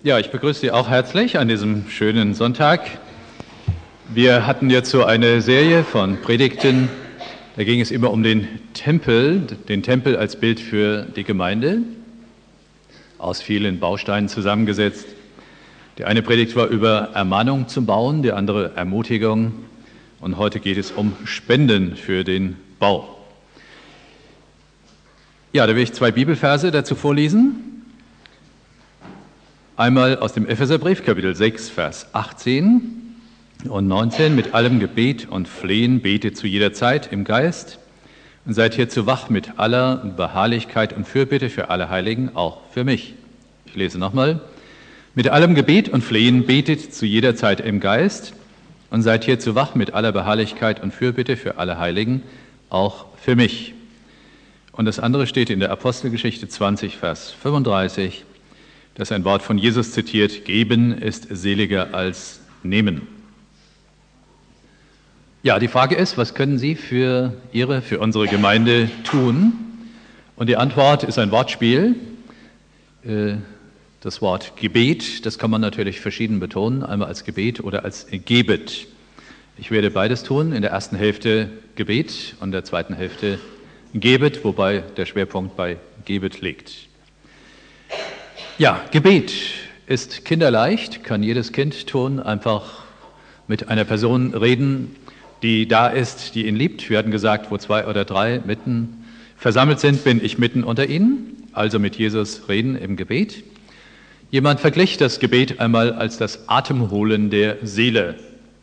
Ja, ich begrüße Sie auch herzlich an diesem schönen Sonntag. Wir hatten jetzt so eine Serie von Predigten, da ging es immer um den Tempel als Bild für die Gemeinde, aus vielen Bausteinen zusammengesetzt. Die eine Predigt war über Ermahnung zum Bauen, die andere Ermutigung und heute geht es um Spenden für den Bau. Ja, da will ich 2 Bibelverse dazu vorlesen. Einmal aus dem Epheserbrief, Kapitel 6, Vers 18 und 19. Mit allem Gebet und Flehen betet zu jeder Zeit im Geist und seid hierzu wach mit aller Beharrlichkeit und Fürbitte für alle Heiligen, auch für mich. Ich lese nochmal. Mit allem Gebet und Flehen betet zu jeder Zeit im Geist und seid hierzu wach mit aller Beharrlichkeit und Fürbitte für alle Heiligen, auch für mich. Und das andere steht in der Apostelgeschichte 20, Vers 35. Das ist ein Wort von Jesus zitiert, geben ist seliger als nehmen. Ja, die Frage ist, was können Sie für unsere Gemeinde tun? Und die Antwort ist ein Wortspiel. Das Wort Gebet, das kann man natürlich verschieden betonen, einmal als Gebet oder als Gebet. Ich werde beides tun, in der ersten Hälfte Gebet und der zweiten Hälfte Gebet, wobei der Schwerpunkt bei Gebet liegt. Ja, Gebet ist kinderleicht, kann jedes Kind tun, einfach mit einer Person reden, die da ist, die ihn liebt. Wir hatten gesagt, wo 2 oder 3 mitten versammelt sind, bin ich mitten unter ihnen, also mit Jesus reden im Gebet. Jemand verglich das Gebet einmal als das Atemholen der Seele.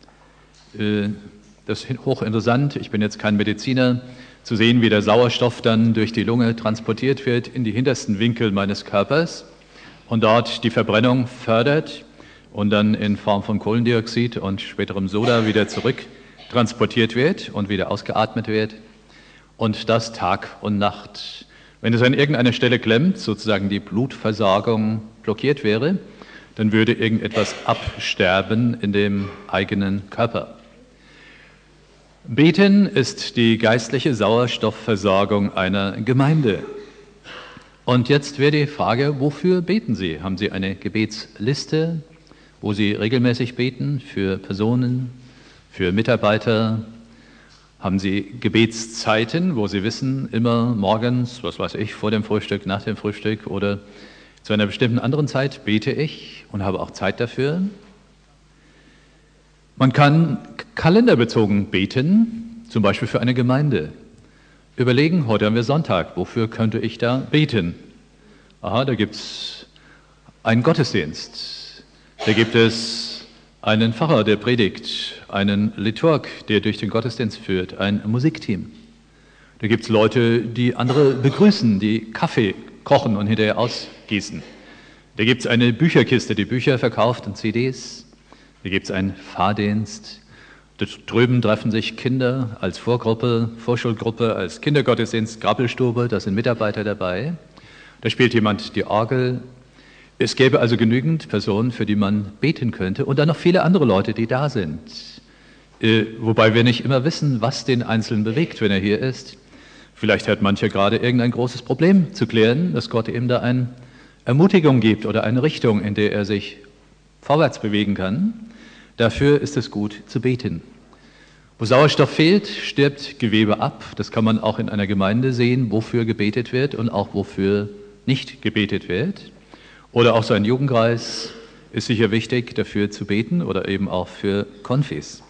Das ist hochinteressant, ich bin jetzt kein Mediziner, zu sehen, wie der Sauerstoff dann durch die Lunge transportiert wird in die hintersten Winkel meines Körpers und dort die Verbrennung fördert und dann in Form von Kohlendioxid und späterem Soda wieder zurück transportiert wird und wieder ausgeatmet wird und das Tag und Nacht. Wenn es an irgendeiner Stelle klemmt, sozusagen die Blutversorgung blockiert wäre, dann würde irgendetwas absterben in dem eigenen Körper. Beten ist die geistliche Sauerstoffversorgung einer Gemeinde. Und jetzt wäre die Frage, wofür beten Sie? Haben Sie eine Gebetsliste, wo Sie regelmäßig beten für Personen, für Mitarbeiter? Haben Sie Gebetszeiten, wo Sie wissen, immer morgens, was weiß ich, vor dem Frühstück, nach dem Frühstück oder zu einer bestimmten anderen Zeit bete ich und habe auch Zeit dafür? Man kann kalenderbezogen beten, zum Beispiel für eine Gemeinde. Überlegen, heute haben wir Sonntag, wofür könnte ich da beten? Aha, da gibt es einen Gottesdienst, da gibt es einen Pfarrer, der predigt, einen Liturg, der durch den Gottesdienst führt, ein Musikteam. Da gibt es Leute, die andere begrüßen, die Kaffee kochen und hinterher ausgießen. Da gibt es eine Bücherkiste, die Bücher verkauft und CDs. Da gibt es einen Fahrdienst. Da drüben treffen sich Kinder als Vorgruppe, Vorschulgruppe, als Kindergottesdienst, Grabbelstube, da sind Mitarbeiter dabei. Da spielt jemand die Orgel. Es gäbe also genügend Personen, für die man beten könnte und dann noch viele andere Leute, die da sind. Wobei wir nicht immer wissen, was den Einzelnen bewegt, wenn er hier ist. Vielleicht hat mancher gerade irgendein großes Problem zu klären, dass Gott ihm da eine Ermutigung gibt oder eine Richtung, in der er sich vorwärts bewegen kann. Dafür ist es gut zu beten. Wo Sauerstoff fehlt, stirbt Gewebe ab. Das kann man auch in einer Gemeinde sehen, wofür gebetet wird und auch wofür nicht gebetet wird. Oder auch so ein Jugendkreis ist sicher wichtig, dafür zu beten oder eben auch für Konfis.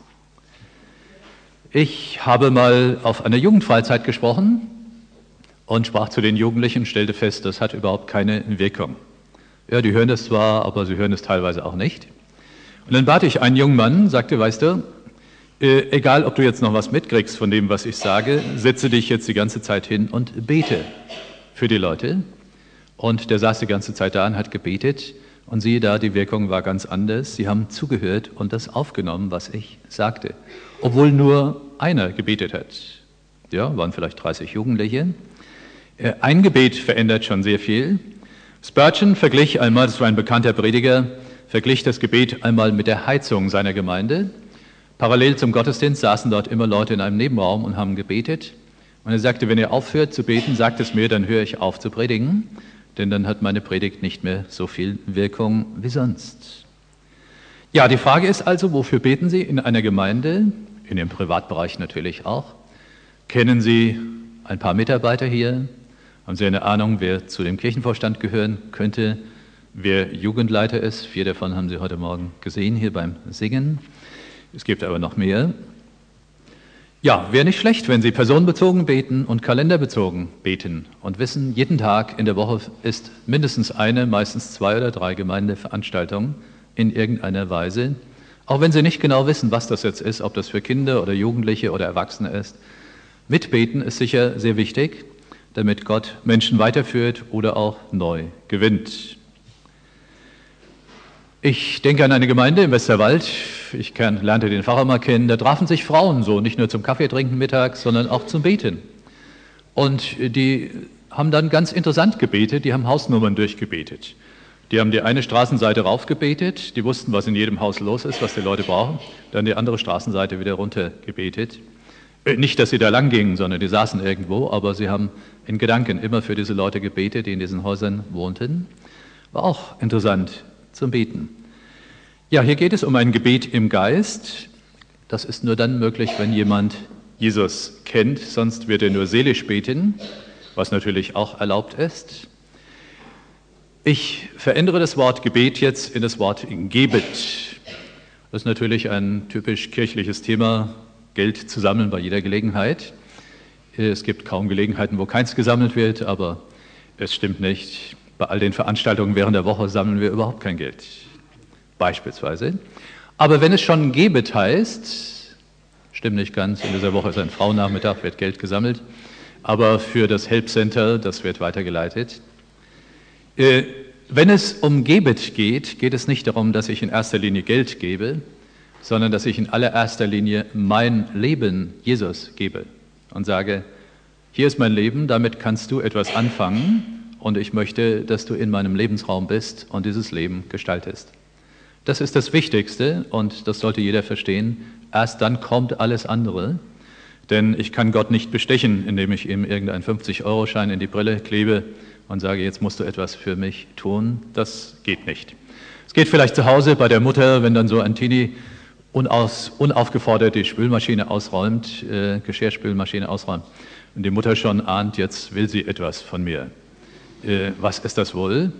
Ich habe mal auf einer Jugendfreizeit gesprochen und sprach zu den Jugendlichen, stellte fest, das hat überhaupt keine Wirkung. Ja, die hören das zwar, aber sie hören es teilweise auch nicht. Und dann bat ich einen jungen Mann, sagte, weißt du, egal ob du jetzt noch was mitkriegst von dem, was ich sage, setze dich jetzt die ganze Zeit hin und bete für die Leute. Und der saß die ganze Zeit da und hat gebetet und siehe da, die Wirkung war ganz anders. Sie haben zugehört und das aufgenommen, was ich sagte, obwohl nur einer gebetet hat. Ja, waren vielleicht 30 Jugendliche. Ein Gebet verändert schon sehr viel. Spurgeon verglich einmal, das war ein bekannter Prediger, verglich das Gebet einmal mit der Heizung seiner Gemeinde. Parallel zum Gottesdienst saßen dort immer Leute in einem Nebenraum und haben gebetet. Und er sagte, wenn ihr aufhört zu beten, sagt es mir, dann höre ich auf zu predigen. denn dann hat meine Predigt nicht mehr so viel Wirkung wie sonst. Ja, die Frage ist also, wofür beten Sie in einer Gemeinde, in Ihrem Privatbereich natürlich auch? Kennen Sie ein paar Mitarbeiter hier? Haben Sie eine Ahnung, wer zu dem Kirchenvorstand gehören könnte, wer Jugendleiter ist? 4 davon haben Sie heute Morgen gesehen hier beim Singen. Es gibt aber noch mehr. Ja, wäre nicht schlecht, wenn Sie personenbezogen beten und kalenderbezogen beten und wissen, jeden Tag in der Woche ist mindestens eine, meistens 2 oder 3 Gemeindeveranstaltungen in irgendeiner Weise. Auch wenn Sie nicht genau wissen, was das jetzt ist, ob das für Kinder oder Jugendliche oder Erwachsene ist. Mitbeten ist sicher sehr wichtig, damit Gott Menschen weiterführt oder auch neu gewinnt. Ich denke an eine Gemeinde im Westerwald. Ich lernte den Pfarrer mal kennen. Da trafen sich Frauen so, nicht nur zum Kaffee trinken mittags, sondern auch zum Beten. Und die haben dann ganz interessant gebetet, die haben Hausnummern durchgebetet. Die haben die eine Straßenseite raufgebetet, die wussten, was in jedem Haus los ist, was die Leute brauchen, dann die andere Straßenseite wieder runtergebetet. Nicht, dass sie da lang gingen, sondern die saßen irgendwo, aber sie haben in Gedanken immer für diese Leute gebetet, die in diesen Häusern wohnten. War auch interessant zum Beten. Ja, hier geht es um ein Gebet im Geist. Das ist nur dann möglich, wenn jemand Jesus kennt, sonst wird er nur seelisch beten, was natürlich auch erlaubt ist. Ich verändere das Wort Gebet jetzt in das Wort Gebet. Das ist natürlich ein typisch kirchliches Thema, Geld zu sammeln bei jeder Gelegenheit. Es gibt kaum Gelegenheiten, wo keins gesammelt wird, aber es stimmt nicht. Bei all den Veranstaltungen während der Woche sammeln wir überhaupt kein Geld, beispielsweise. Aber wenn es schon Gebet heißt, stimmt nicht ganz, in dieser Woche ist ein Frauennachmittag, wird Geld gesammelt, aber für das Help Center, das wird weitergeleitet. Wenn es um Gebet geht, geht es nicht darum, dass ich in erster Linie Geld gebe, sondern dass ich in allererster Linie mein Leben Jesus gebe und sage, hier ist mein Leben, damit kannst du etwas anfangen und ich möchte, dass du in meinem Lebensraum bist und dieses Leben gestaltest. Das ist das Wichtigste und das sollte jeder verstehen. Erst dann kommt alles andere, denn ich kann Gott nicht bestechen, indem ich ihm irgendeinen 50-Euro-Schein in die Brille klebe und sage, jetzt musst du etwas für mich tun. Das geht nicht. Es geht vielleicht zu Hause bei der Mutter, wenn dann so ein Teenie unaufgefordert die Spülmaschine ausräumt, Geschirrspülmaschine ausräumt und die Mutter schon ahnt, jetzt will sie etwas von mir. Was ist das wohl?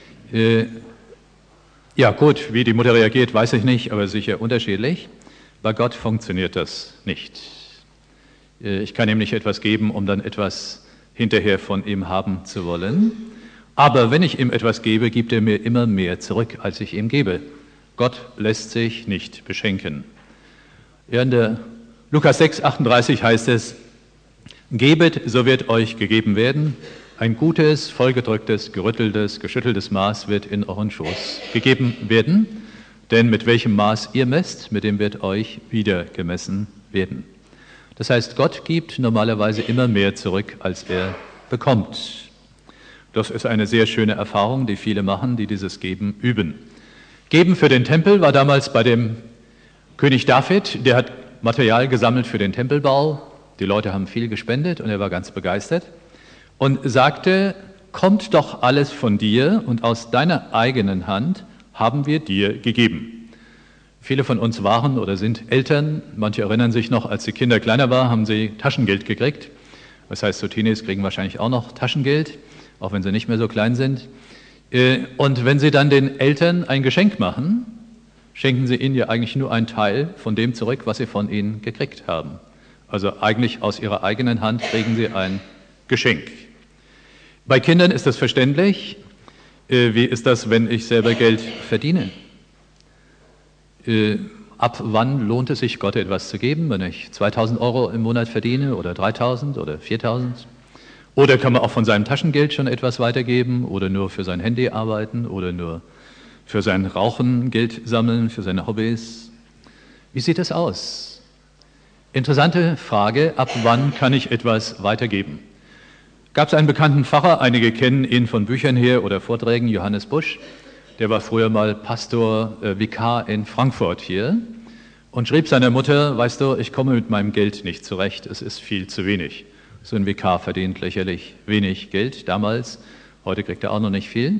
Ja gut, wie die Mutter reagiert, weiß ich nicht, aber sicher unterschiedlich. Bei Gott funktioniert das nicht. Ich kann ihm nicht etwas geben, um dann etwas hinterher von ihm haben zu wollen. Aber wenn ich ihm etwas gebe, gibt er mir immer mehr zurück, als ich ihm gebe. Gott lässt sich nicht beschenken. In der Lukas 6,38 heißt es, gebet, so wird euch gegeben werden. Ein gutes, vollgedrücktes, gerütteltes, geschütteltes Maß wird in euren Schoß gegeben werden. Denn mit welchem Maß ihr messt, mit dem wird euch wieder gemessen werden. Das heißt, Gott gibt normalerweise immer mehr zurück, als er bekommt. Das ist eine sehr schöne Erfahrung, die viele machen, die dieses Geben üben. Geben für den Tempel war damals bei dem König David, der hat Material gesammelt für den Tempelbau. Die Leute haben viel gespendet und er war ganz begeistert und sagte, kommt doch alles von dir und aus deiner eigenen Hand haben wir dir gegeben. Viele von uns waren oder sind Eltern. Manche erinnern sich noch, als die Kinder kleiner waren, haben sie Taschengeld gekriegt. Das heißt, so Teenies kriegen wahrscheinlich auch noch Taschengeld, auch wenn sie nicht mehr so klein sind. Und wenn sie dann den Eltern ein Geschenk machen, schenken sie ihnen ja eigentlich nur einen Teil von dem zurück, was sie von ihnen gekriegt haben. Also eigentlich aus ihrer eigenen Hand kriegen sie ein Geschenk. Bei Kindern ist das verständlich. Wie ist das, wenn ich selber Geld verdiene? Ab wann lohnt es sich, Gott etwas zu geben, wenn ich 2.000 Euro im Monat verdiene oder 3.000 oder 4.000? Oder kann man auch von seinem Taschengeld schon etwas weitergeben oder nur für sein Handy arbeiten oder nur für sein Rauchen Geld sammeln, für seine Hobbys? Wie sieht das aus? Interessante Frage, ab wann kann ich etwas weitergeben? Gab es einen bekannten Pfarrer, einige kennen ihn von Büchern her oder Vorträgen, Johannes Busch. Der war früher mal Pastor, Vikar in Frankfurt hier und schrieb seiner Mutter, weißt du, ich komme mit meinem Geld nicht zurecht, es ist viel zu wenig. So ein Vikar verdient lächerlich wenig Geld damals Heute kriegt er auch noch nicht viel.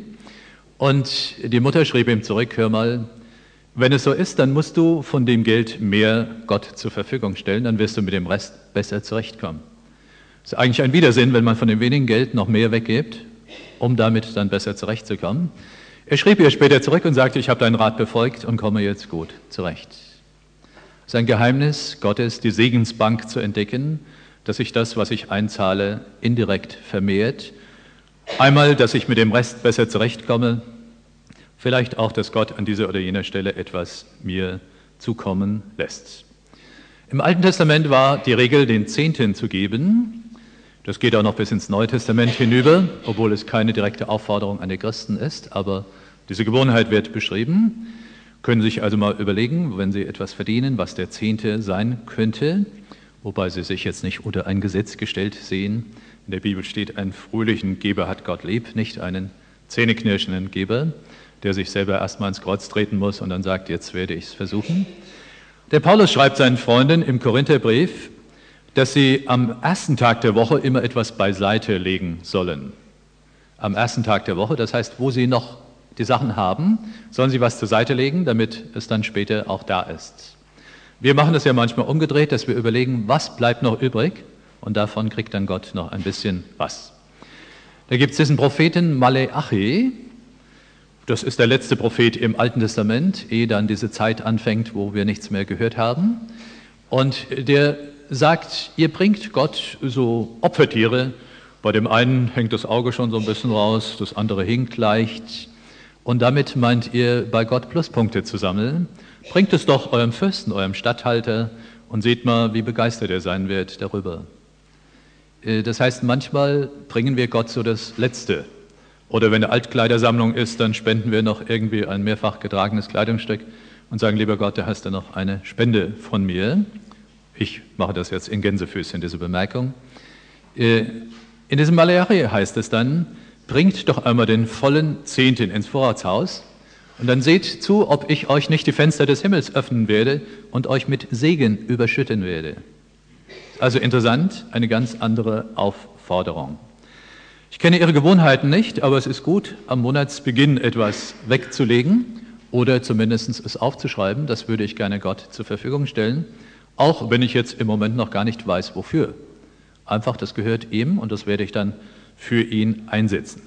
Und die Mutter schrieb ihm zurück, hör mal, wenn es so ist, dann musst du von dem Geld mehr Gott zur Verfügung stellen, dann wirst du mit dem Rest besser zurechtkommen. Das ist eigentlich ein Widersinn, wenn man von dem wenigen Geld noch mehr weggibt, um damit dann besser zurechtzukommen. Er schrieb ihr später zurück und sagte, ich habe deinen Rat befolgt und komme jetzt gut zurecht. Es ist ein Geheimnis Gottes, die Segensbank zu entdecken, dass sich das, was ich einzahle, indirekt vermehrt. Einmal, dass ich mit dem Rest besser zurechtkomme, vielleicht auch, dass Gott an dieser oder jener Stelle etwas mir zukommen lässt. Im Alten Testament war die Regel, den Zehnten zu geben. Das geht auch noch bis ins Neue Testament hinüber, obwohl es keine direkte Aufforderung an die Christen ist, aber diese Gewohnheit wird beschrieben. Können sich also mal überlegen, wenn Sie etwas verdienen, was der Zehnte sein könnte, wobei Sie sich jetzt nicht unter ein Gesetz gestellt sehen. In der Bibel steht, einen fröhlichen Geber hat Gott lieb, nicht einen zähneknirschenden Geber, der sich selber erstmal ins Kreuz treten muss und dann sagt, jetzt werde ich es versuchen. Der Paulus schreibt seinen Freunden im Korintherbrief, dass sie am ersten Tag der Woche immer etwas beiseite legen sollen. Am ersten Tag der Woche, das heißt, wo sie noch die Sachen haben, sollen sie was zur Seite legen, damit es dann später auch da ist. Wir machen das ja manchmal umgedreht, dass wir überlegen, was bleibt noch übrig und davon kriegt dann Gott noch ein bisschen was. Da gibt es diesen Propheten Maleachi, das ist der letzte Prophet im Alten Testament, ehe dann diese Zeit anfängt, wo wir nichts mehr gehört haben. Und der sagt, ihr bringt Gott so Opfertiere. Bei dem einen hängt das Auge schon so ein bisschen raus, das andere hinkt leicht. Und damit meint ihr, bei Gott Pluspunkte zu sammeln. Bringt es doch eurem Fürsten, eurem Statthalter und seht mal, wie begeistert er sein wird darüber. Das heißt, manchmal bringen wir Gott so das Letzte. Oder wenn eine Altkleidersammlung ist, dann spenden wir noch irgendwie ein mehrfach getragenes Kleidungsstück und sagen, lieber Gott, da hast du noch eine Spende von mir. Ich mache das jetzt in Gänsefüßchen, diese Bemerkung. In diesem Maleachi heißt es dann, bringt doch einmal den vollen Zehnten ins Vorratshaus und dann seht zu, ob ich euch nicht die Fenster des Himmels öffnen werde und euch mit Segen überschütten werde. Also interessant, eine ganz andere Aufforderung. Ich kenne Ihre Gewohnheiten nicht, aber es ist gut, am Monatsbeginn etwas wegzulegen oder zumindest es aufzuschreiben. Das würde ich gerne Gott zur Verfügung stellen, auch wenn ich jetzt im Moment noch gar nicht weiß, wofür. Einfach, das gehört ihm und das werde ich dann für ihn einsetzen.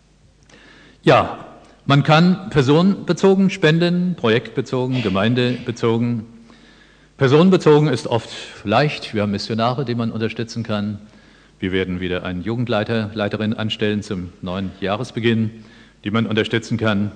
Ja, man kann personenbezogen spenden, projektbezogen, gemeindebezogen. Personenbezogen ist oft leicht. Wir haben Missionare, die man unterstützen kann. Wir werden wieder einen Jugendleiter, Leiterin anstellen zum neuen Jahresbeginn, die man unterstützen kann.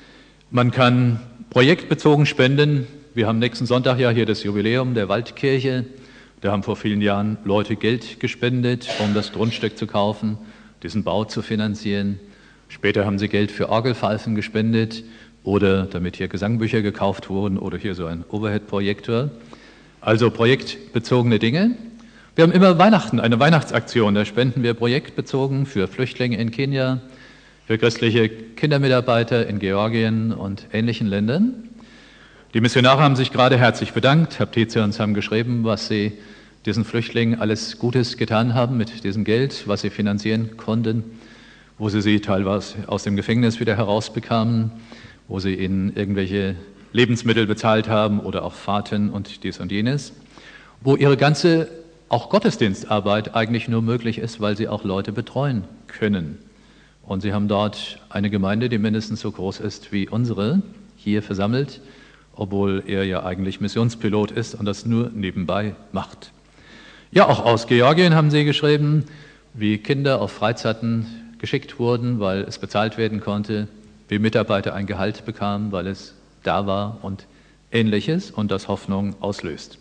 Man kann projektbezogen spenden. Wir haben nächsten Sonntag ja hier das Jubiläum der Waldkirche. Da haben vor vielen Jahren Leute Geld gespendet, um das Grundstück zu kaufen, diesen Bau zu finanzieren. Später haben sie Geld für Orgelpfeifen gespendet oder damit hier Gesangbücher gekauft wurden oder hier so ein Overhead-Projektor. Also projektbezogene Dinge. Wir haben immer Weihnachten, eine Weihnachtsaktion, da spenden wir projektbezogen für Flüchtlinge in Kenia, für christliche Kindermitarbeiter in Georgien und ähnlichen Ländern. Die Missionare haben sich gerade herzlich bedankt. Herr Tietze und uns haben geschrieben, was sie diesen Flüchtlingen alles Gutes getan haben mit diesem Geld, was sie finanzieren konnten, wo sie teilweise aus dem Gefängnis wieder herausbekamen, wo sie ihnen irgendwelche Lebensmittel bezahlt haben oder auch Fahrten und dies und jenes, wo ihre ganze auch Gottesdienstarbeit eigentlich nur möglich ist, weil sie auch Leute betreuen können. Und sie haben dort eine Gemeinde, die mindestens so groß ist wie unsere, hier versammelt, obwohl er ja eigentlich Missionspilot ist und das nur nebenbei macht. Ja, auch aus Georgien haben sie geschrieben, wie Kinder auf Freizeiten geschickt wurden, weil es bezahlt werden konnte, wie Mitarbeiter ein Gehalt bekamen, weil es da war und Ähnliches und das Hoffnung auslöst.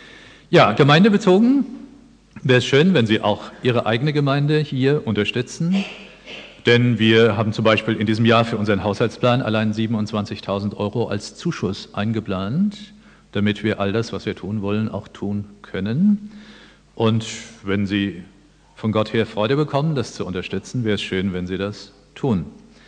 Ja, gemeindebezogen wäre es schön, wenn Sie auch Ihre eigene Gemeinde hier unterstützen, denn wir haben zum Beispiel in diesem Jahr für unseren Haushaltsplan allein 27.000 € als Zuschuss eingeplant, damit wir all das, was wir tun wollen, auch tun können. Und wenn Sie von Gott her Freude bekommen, das zu unterstützen, wäre es schön, wenn Sie das tun.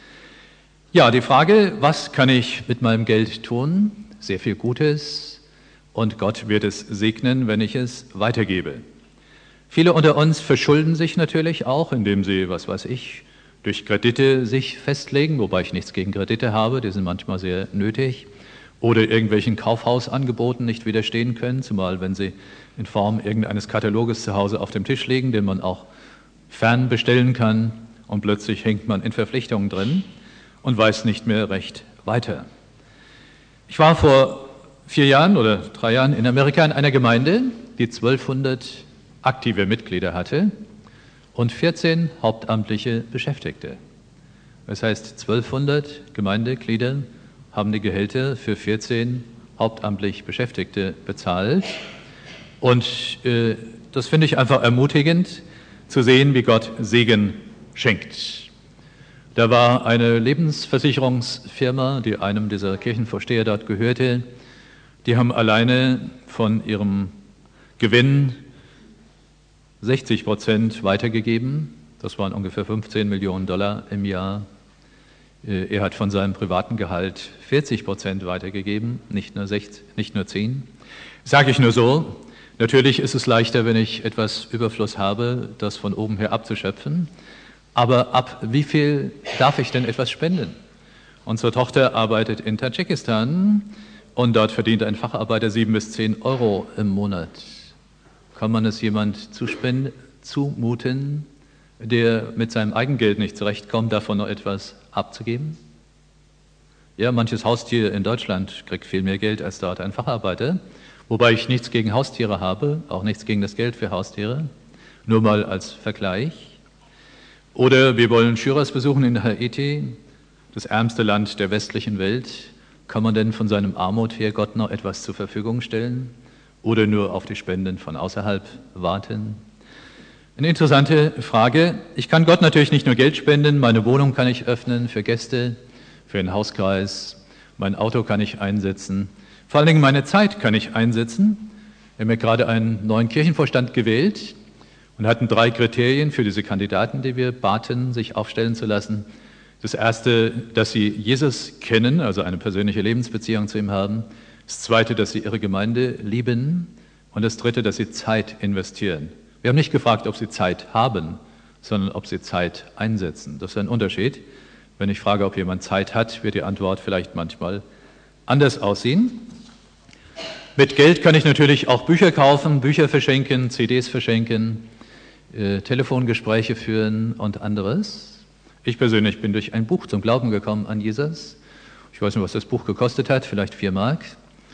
Ja, die Frage, was kann ich mit meinem Geld tun? Sehr viel Gutes. Und Gott wird es segnen, wenn ich es weitergebe. Viele unter uns verschulden sich natürlich auch, indem sie, was weiß ich, durch Kredite sich festlegen, wobei ich nichts gegen Kredite habe, die sind manchmal sehr nötig, oder irgendwelchen Kaufhausangeboten nicht widerstehen können, zumal wenn sie in Form irgendeines Kataloges zu Hause auf dem Tisch liegen, den man auch fern bestellen kann, und plötzlich hängt man in Verpflichtungen drin und weiß nicht mehr recht weiter. Ich war vor 4 Jahren oder 3 Jahren in Amerika in einer Gemeinde, die 1200 aktive Mitglieder hatte und 14 hauptamtliche Beschäftigte. Das heißt, 1200 Gemeindeglieder haben die Gehälter für 14 hauptamtlich Beschäftigte bezahlt. Und das finde ich einfach ermutigend, zu sehen, wie Gott Segen schenkt. Da war eine Lebensversicherungsfirma, die einem dieser Kirchenvorsteher dort gehörte. Die haben alleine von ihrem Gewinn 60% weitergegeben. Das waren ungefähr 15 Millionen Dollar im Jahr. Er hat von seinem privaten Gehalt 40% weitergegeben, nicht nur 10. Sage ich nur so. Natürlich ist es leichter, wenn ich etwas Überfluss habe, das von oben her abzuschöpfen. Aber ab wie viel darf ich denn etwas spenden? Unsere Tochter arbeitet in Tadschikistan und dort verdient ein Facharbeiter 7 bis 10 Euro im Monat. Kann man es jemand zumuten, der mit seinem Eigengeld nicht zurechtkommt, davon noch etwas abzugeben? Ja, manches Haustier in Deutschland kriegt viel mehr Geld als dort ein Facharbeiter, wobei ich nichts gegen Haustiere habe, auch nichts gegen das Geld für Haustiere, nur mal als Vergleich. Oder wir wollen Shiraz besuchen in Haiti, das ärmste Land der westlichen Welt. Kann man denn von seinem Armut her Gott noch etwas zur Verfügung stellen oder nur auf die Spenden von außerhalb warten? Eine interessante Frage. Ich kann Gott natürlich nicht nur Geld spenden, meine Wohnung kann ich öffnen für Gäste, für einen Hauskreis, mein Auto kann ich einsetzen, vor allen Dingen meine Zeit kann ich einsetzen. Wir haben ja gerade einen neuen Kirchenvorstand gewählt und hatten 3 Kriterien für diese Kandidaten, die wir baten, sich aufstellen zu lassen. Das erste, dass sie Jesus kennen, also eine persönliche Lebensbeziehung zu ihm haben. Das zweite, dass sie ihre Gemeinde lieben. Und das dritte, dass sie Zeit investieren. Wir haben nicht gefragt, ob sie Zeit haben, sondern ob sie Zeit einsetzen. Das ist ein Unterschied. Wenn ich frage, ob jemand Zeit hat, wird die Antwort vielleicht manchmal anders aussehen. Mit Geld kann ich natürlich auch Bücher kaufen, Bücher verschenken, CDs verschenken, Telefongespräche führen und anderes. Ich persönlich bin durch ein Buch zum Glauben gekommen an Jesus. Ich weiß nicht, was das Buch gekostet hat, vielleicht 4 Mark.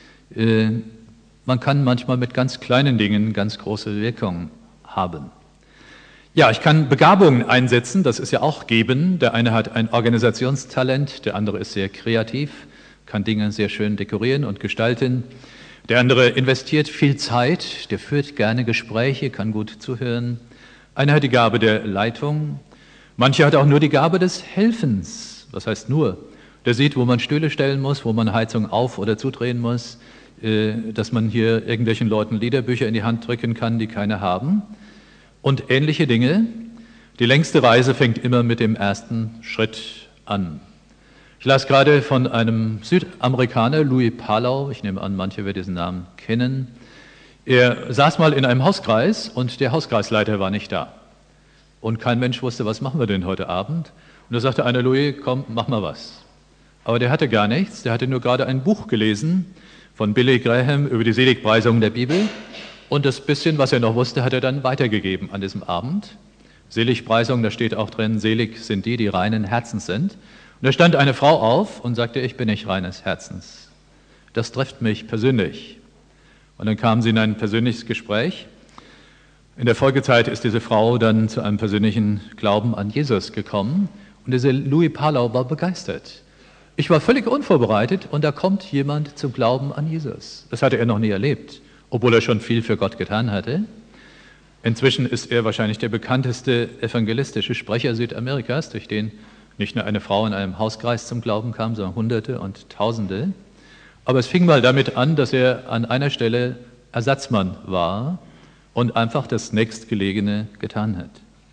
Man kann manchmal mit ganz kleinen Dingen ganz große Wirkung haben. Ja, ich kann Begabungen einsetzen, das ist ja auch geben. Der eine hat ein Organisationstalent, der andere ist sehr kreativ, kann Dinge sehr schön dekorieren und gestalten. Der andere investiert viel Zeit, der führt gerne Gespräche, kann gut zuhören. Einer hat die Gabe der Leitung, mancher hat auch nur die Gabe des Helfens. Was heißt nur? Der sieht, wo man Stühle stellen muss, wo man Heizung auf- oder zudrehen muss, dass man hier irgendwelchen Leuten Liederbücher in die Hand drücken kann, die keine haben. Und ähnliche Dinge. Die längste Reise fängt immer mit dem ersten Schritt an. Ich las gerade von einem Südamerikaner, Louis Palau, ich nehme an, manche werden diesen Namen kennen. Er saß mal in einem Hauskreis und der Hauskreisleiter war nicht da. Und kein Mensch wusste, was machen wir denn heute Abend? Und da sagte einer, Louis, komm, mach mal was. Aber der hatte gar nichts, der hatte nur gerade ein Buch gelesen von Billy Graham über die Seligpreisung der Bibel. Und das bisschen, was er noch wusste, hat er dann weitergegeben an diesem Abend. Seligpreisung, da steht auch drin, selig sind die, die reinen Herzens sind. Und da stand eine Frau auf und sagte, ich bin nicht reines Herzens. Das trifft mich persönlich. Und dann kamen sie in ein persönliches Gespräch. In der Folgezeit ist diese Frau dann zu einem persönlichen Glauben an Jesus gekommen. Und dieser Louis Palau war begeistert. Ich war völlig unvorbereitet und da kommt jemand zum Glauben an Jesus. Das hatte er noch nie erlebt, obwohl er schon viel für Gott getan hatte. Inzwischen ist er wahrscheinlich der bekannteste evangelistische Sprecher Südamerikas, durch den nicht nur eine Frau in einem Hauskreis zum Glauben kam, sondern Hunderte und Tausende. Aber es fing mal damit an, dass er an einer Stelle Ersatzmann war und einfach das Nächstgelegene getan hat.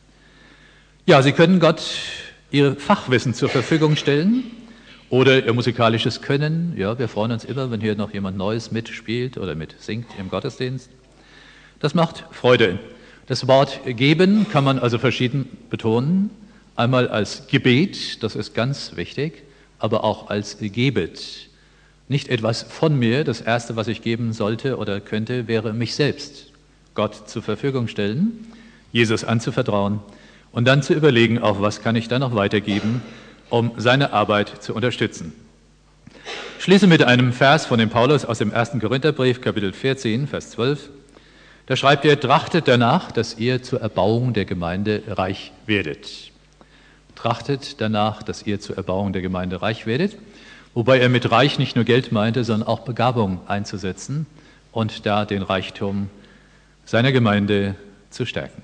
Ja, Sie können Gott Ihr Fachwissen zur Verfügung stellen oder Ihr musikalisches Können. Ja, wir freuen uns immer, wenn hier noch jemand Neues mitspielt oder mitsingt im Gottesdienst. Das macht Freude. Das Wort geben kann man also verschieden betonen. Einmal als Gebet, das ist ganz wichtig, aber auch als Gebet. Nicht etwas von mir, das Erste, was ich geben sollte oder könnte, wäre mich selbst Gott zur Verfügung stellen, Jesus anzuvertrauen und dann zu überlegen, auf was kann ich dann noch weitergeben, um seine Arbeit zu unterstützen. Ich schließe mit einem Vers von dem Paulus aus dem 1. Korintherbrief, Kapitel 14, Vers 12. Da schreibt er, trachtet danach, dass ihr zur Erbauung der Gemeinde reich werdet. Trachtet danach, dass ihr zur Erbauung der Gemeinde reich werdet. Wobei er mit reich nicht nur Geld meinte, sondern auch Begabung einzusetzen und da den Reichtum seiner Gemeinde zu stärken.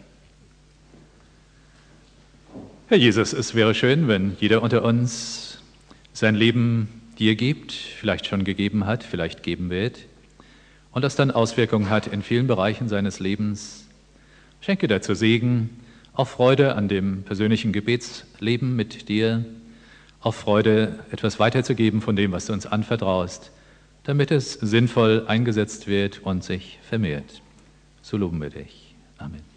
Herr Jesus, es wäre schön, wenn jeder unter uns sein Leben dir gibt, vielleicht schon gegeben hat, vielleicht geben wird und das dann Auswirkungen hat in vielen Bereichen seines Lebens. Schenke dazu Segen, auch Freude an dem persönlichen Gebetsleben mit dir, auch Freude, etwas weiterzugeben von dem, was du uns anvertraust, damit es sinnvoll eingesetzt wird und sich vermehrt. So loben wir dich. Amen.